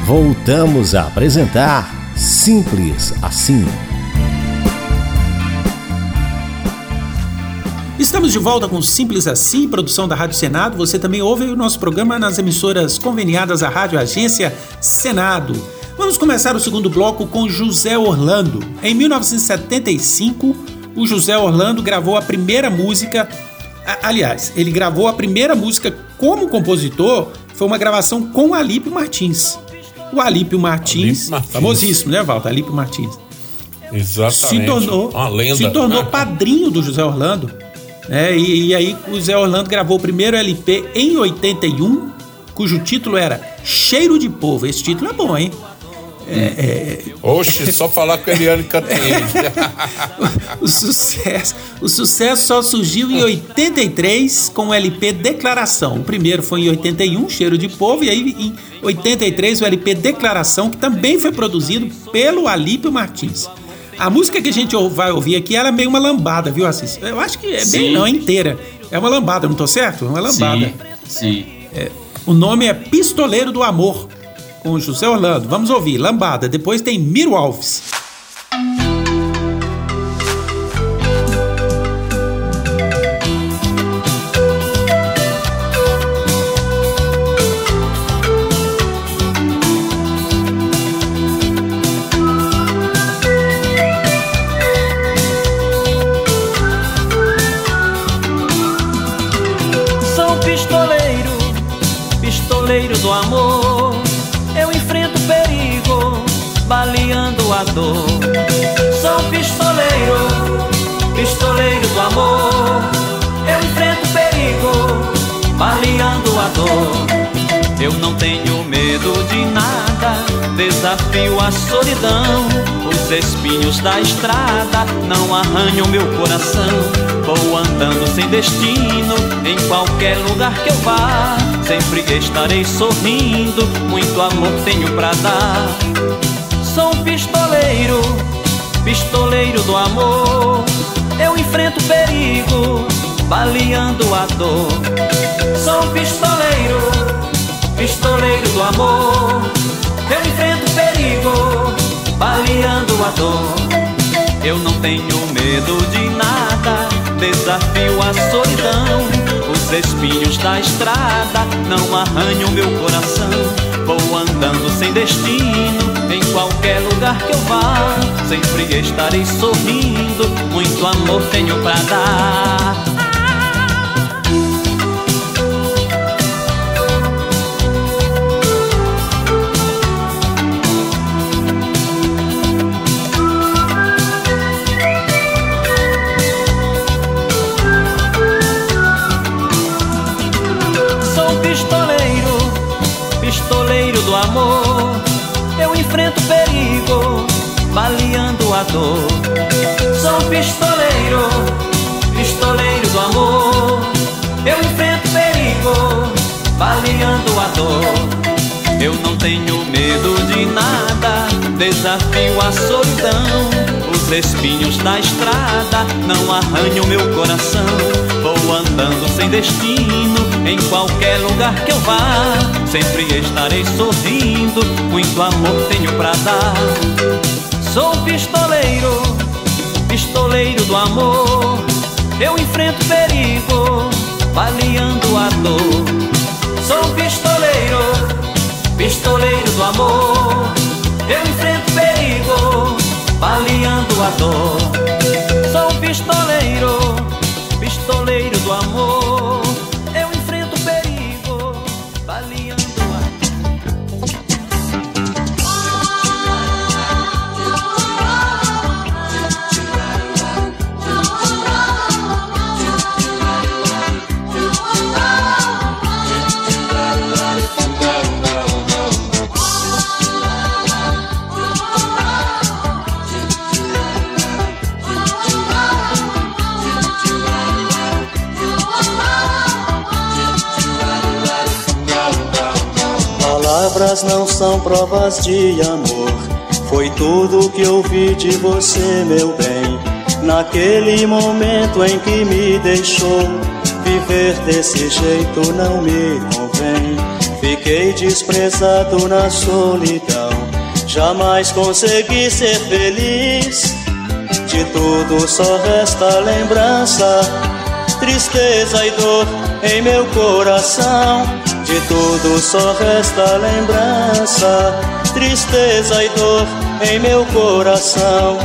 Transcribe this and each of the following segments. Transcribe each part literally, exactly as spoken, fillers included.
Voltamos a apresentar Simples Assim. Estamos de volta com Simples Assim, produção da Rádio Senado. Você também ouve o nosso programa nas emissoras conveniadas à Rádio Agência Senado. Vamos começar o segundo bloco com José Orlando. Em mil novecentos e setenta e cinco, o José Orlando gravou a primeira música. Aliás, ele gravou a primeira música como compositor, foi uma gravação com Alípio Martins. O Alípio Martins, Alípio Martins. famosíssimo, né, Walter? Alípio Martins. Exatamente. Se tornou, uma lenda. Se tornou padrinho do José Orlando. É, e, e aí o José Orlando gravou o primeiro L P em oitenta e um, cujo título era Cheiro de Povo. Esse título é bom, hein? É, é... Oxe, só falar com a Eliane Cantanhede. o, o, sucesso, o sucesso só surgiu em oitenta e três com o L P Declaração. O primeiro foi em oitenta e um, Cheiro de Povo, e aí em oitenta e três o L P Declaração, que também foi produzido pelo Alípio Martins. A música que a gente vai ouvir aqui, ela é meio uma lambada, viu, Assis? Eu acho que é sim. bem não, é inteira. É uma lambada, não tô certo? É uma lambada. Sim, sim. É, o nome é Pistoleiro do Amor, com o José Orlando. Vamos ouvir, lambada. Depois tem Miro Alves. Do amor, eu enfrento perigo, baleando a dor. Sou pistoleiro, pistoleiro do amor, eu enfrento perigo, baleando a dor. Eu não tenho medo de nada, desafio a solidão. Os espinhos da estrada não arranham meu coração. Vou andando sem destino, em qualquer lugar que eu vá. Sempre estarei sorrindo, muito amor tenho pra dar. Sou um pistoleiro, pistoleiro do amor. Eu enfrento perigo, baleando a dor. Sou um pistoleiro, pistoleiro do amor. Eu enfrento perigo, baleando a dor. Eu não tenho medo de nada, desafio a solidão. Os espinhos da estrada não arranham meu coração. Vou andando sem destino, em qualquer lugar que eu vá. Sempre estarei sorrindo, muito amor tenho pra dar. Pistoleiro do amor, eu enfrento perigo, baleando a dor. Sou pistoleiro, pistoleiro do amor. Eu enfrento perigo, baleando a dor. Eu não tenho medo de nada, desafio a solidão. Os espinhos da estrada não arranham meu coração. Vou andando sem destino, em qualquer lugar que eu vá. Sempre estarei sorrindo, muito amor tenho pra dar. Sou pistoleiro, pistoleiro do amor. Eu enfrento perigo, baleando a dor. Sou pistoleiro, pistoleiro do amor. Eu enfrento perigo, baleando a dor. Sou pistoleiro, pistoleiro do amor. Eu enfrento perigo, baleando a dor. Palavras não são provas de amor. Foi tudo que ouvi de você, meu bem. Naquele momento em que me deixou, viver desse jeito não me convém. Fiquei desprezado na solidão, jamais consegui ser feliz. De tudo só resta lembrança, tristeza e dor em meu coração. De tudo só resta lembrança, tristeza e dor em meu coração.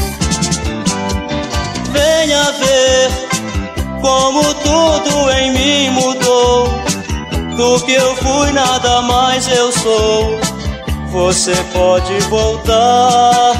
Venha ver como tudo em mim mudou. Do que eu fui nada mais eu sou. Você pode voltar.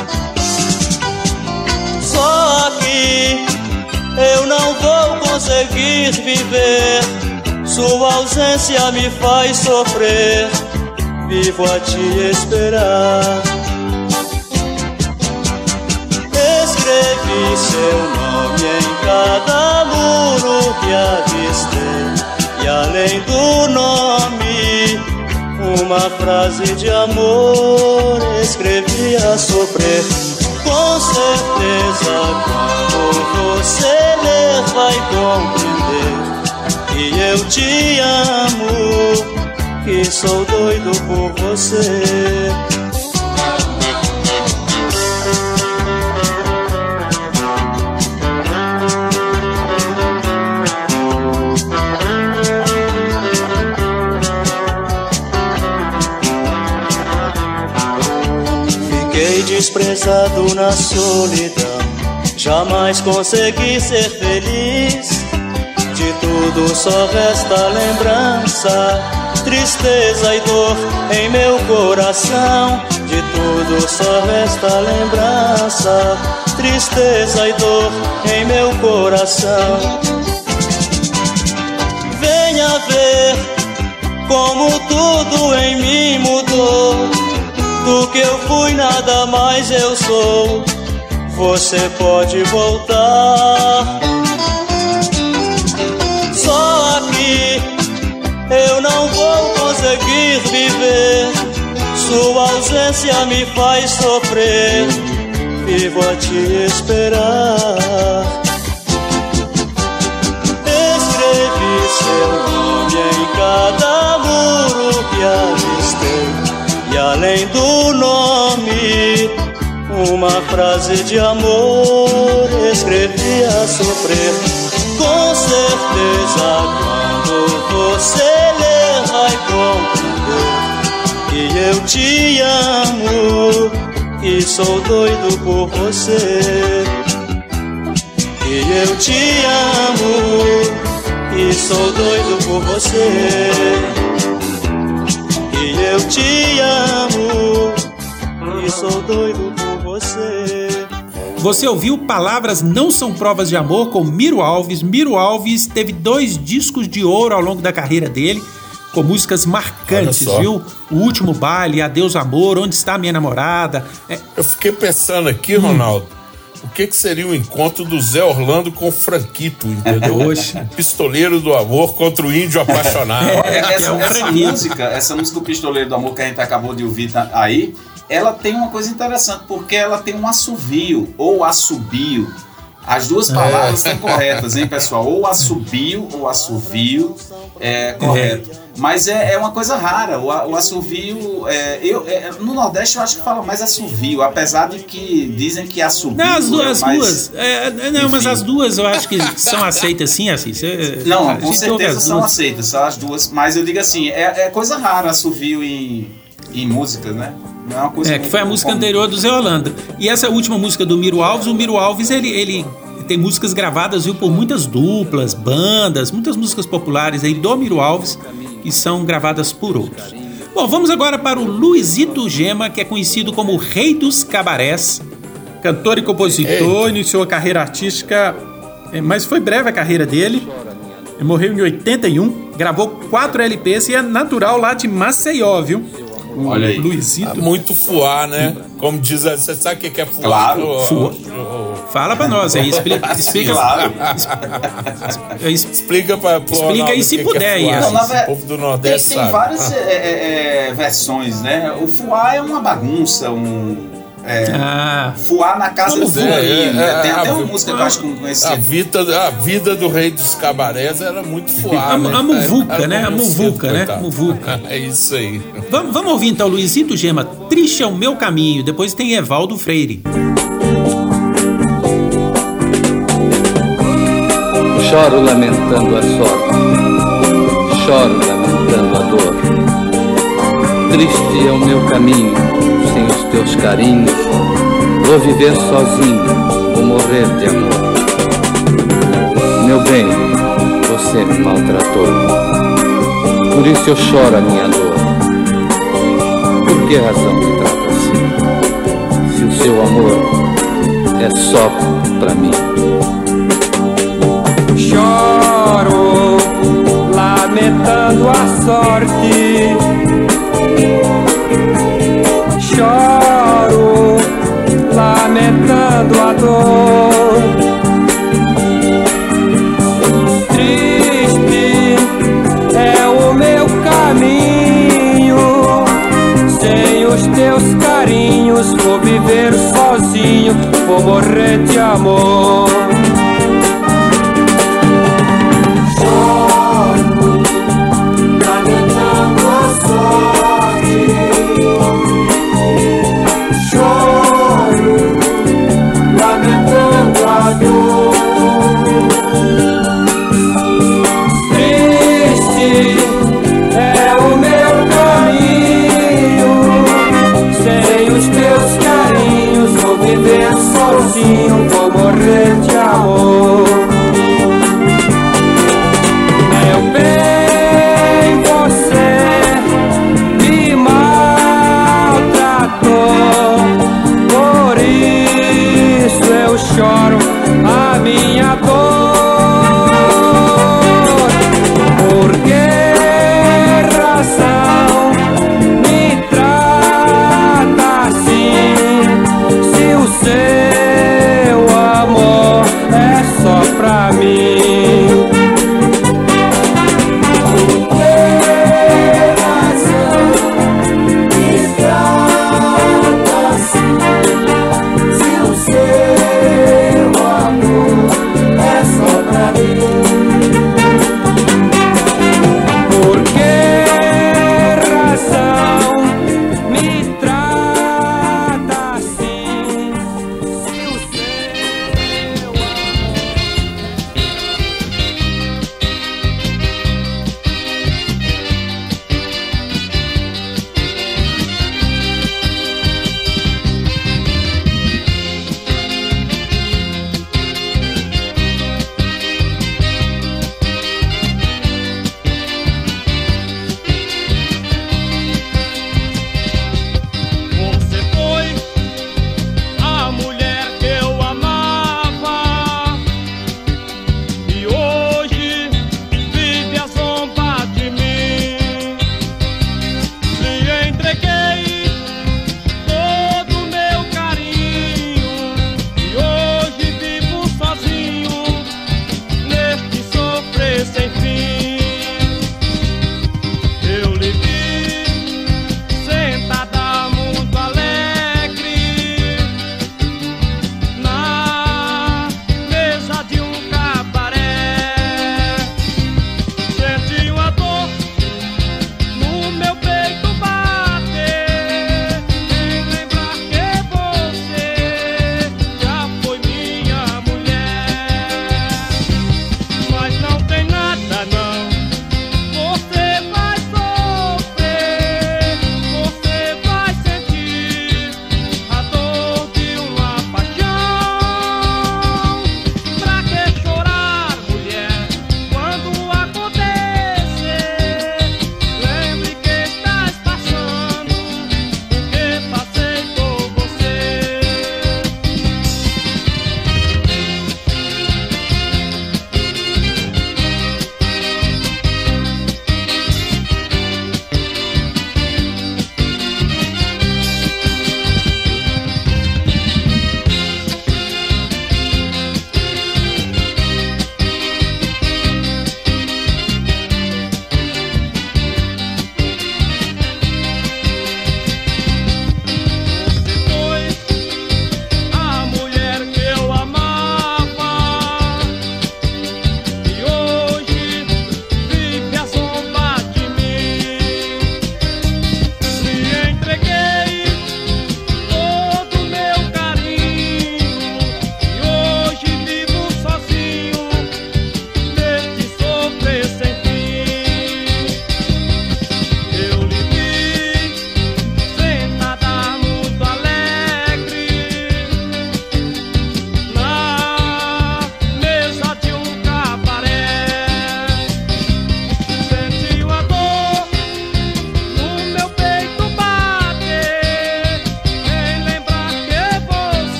Só que eu não vou conseguir viver. Sua ausência me faz sofrer. Vivo a te esperar. Escrevi seu nome em cada muro que avistei. E além do nome, uma frase de amor escrevi a sofrer. Com certeza quando você ler vai compreender que eu te amo, que sou doido por você. Fiquei desprezado na solidão, jamais consegui ser feliz. De tudo só resta lembrança, tristeza e dor em meu coração. De tudo só resta lembrança, tristeza e dor em meu coração. Venha ver como tudo em mim mudou. Do que eu fui nada mais eu sou. Você pode voltar. Só que eu não vou conseguir viver. Sua ausência me faz sofrer. Vivo a te esperar. Escrevi seu nome em cada muro que avistei. E além do nome, uma frase de amor escrevi a sofrer. Com certeza quando você ler vai compreender que eu te amo, que sou doido por você. Que eu te amo, que sou doido por você. Que eu te amo, e sou doido por você. Você ouviu Palavras Não São Provas de Amor com Miro Alves. Miro Alves teve dois discos de ouro ao longo da carreira dele, com músicas marcantes, viu? O Último Baile, Adeus Amor, Onde Está Minha Namorada. É... Eu fiquei pensando aqui, Ronaldo, hum. o que, que seria o encontro do Zé Orlando com o Franquito, entendeu? Oxe. Pistoleiro do Amor contra o Índio Apaixonado. É, essa, essa, música, essa música, o Pistoleiro do Amor, que a gente acabou de ouvir tá, aí, ela tem uma coisa interessante, porque ela tem um assovio, ou assobio. As duas palavras é. estão corretas, hein, pessoal? Ou assobio ou assovio é correto. É. Mas é, é uma coisa rara. O, o assovio, é, eu, é, no Nordeste eu acho que fala mais assovio, apesar de que dizem que assobio. Não, as duas, é mais, duas. É, não, enfim. Mas as duas eu acho que são aceitas sim, assim. Cê, não, com certeza são aceitas, são as duas. Mas eu digo assim, é, é coisa rara assovio em, em músicas, né? Não é uma coisa. É, que foi a música comum. Anterior do Zé Orlando. E essa última música do Miro Alves, o Miro Alves, ele, ele tem músicas gravadas, viu, por muitas duplas, bandas, muitas músicas populares aí do Miro Alves, que são gravadas por outros. Bom, vamos agora para o Luizito Gema, que é conhecido como o Rei dos Cabarés. Cantor e compositor, Eita. Iniciou a carreira artística, mas foi breve a carreira dele. Ele morreu em oitenta e um, gravou quatro L Ps e é natural lá de Maceió, viu? Olha aí. Luizito. É muito fuá, né? Como diz, você sabe o que é fuá? Claro. Fuá. Fala pra nós aí, explica. Explica, claro. explica pra Explica aí se puder aí. É o povo do Nordeste tem, tem várias é, é, versões, né? O fuá é uma bagunça, um, É, Ah. Voar na casa do fulaninho. É, né? é, Tem até a- uma música que eu acho que não conhecia. A vida, a vida do rei dos cabarés era muito A, fuada. a né? muvuca, Era né? A como muvuca, cedo, né? coitado. Muvuca. É isso aí. Vamos, vamos ouvir então Luizito Gema, Triste é o Meu Caminho. Depois tem Evaldo Freire. Choro lamentando a sorte, choro lamentando a dor. Triste é o meu caminho, sem os teus carinhos. Vou viver sozinho, vou morrer de amor. Meu bem, você me maltratou, por isso eu choro a minha dor. Por que razão me trata assim, se o seu amor é só pra mim? Choro, lamentando a sorte. Choro, lamentando a dor. Triste é o meu caminho, sem os teus carinhos vou viver sozinho, vou morrer de amor. Sozinho vou morrer de amor.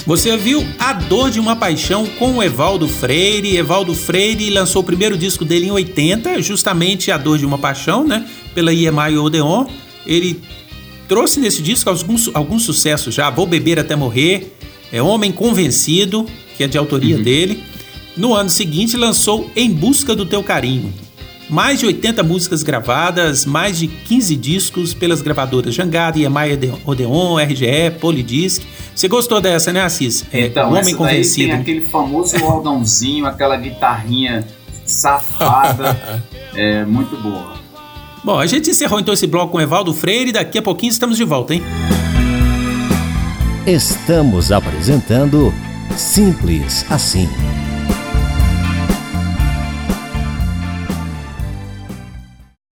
Você viu A Dor de uma Paixão com o Evaldo Freire. Evaldo Freire lançou o primeiro disco dele em oitenta, justamente A Dor de uma Paixão, né? Pela I M I Odeon. Ele trouxe nesse disco alguns, alguns sucessos já. Vou Beber Até Morrer, é Homem Convencido, que é de autoria uhum. dele. No ano seguinte lançou Em Busca do Teu Carinho. Mais de oitenta músicas gravadas, mais de quinze discos pelas gravadoras Jangada, I M I Odeon, R G E, Polydisc. Você gostou dessa, né, Assis? É, então, Homem essa Convencido. Daí tem aquele famoso órgãozinho, aquela guitarrinha safada, é muito boa. Bom, a gente encerrou então esse bloco com Evaldo Freire e daqui a pouquinho estamos de volta, hein? Estamos apresentando Simples Assim.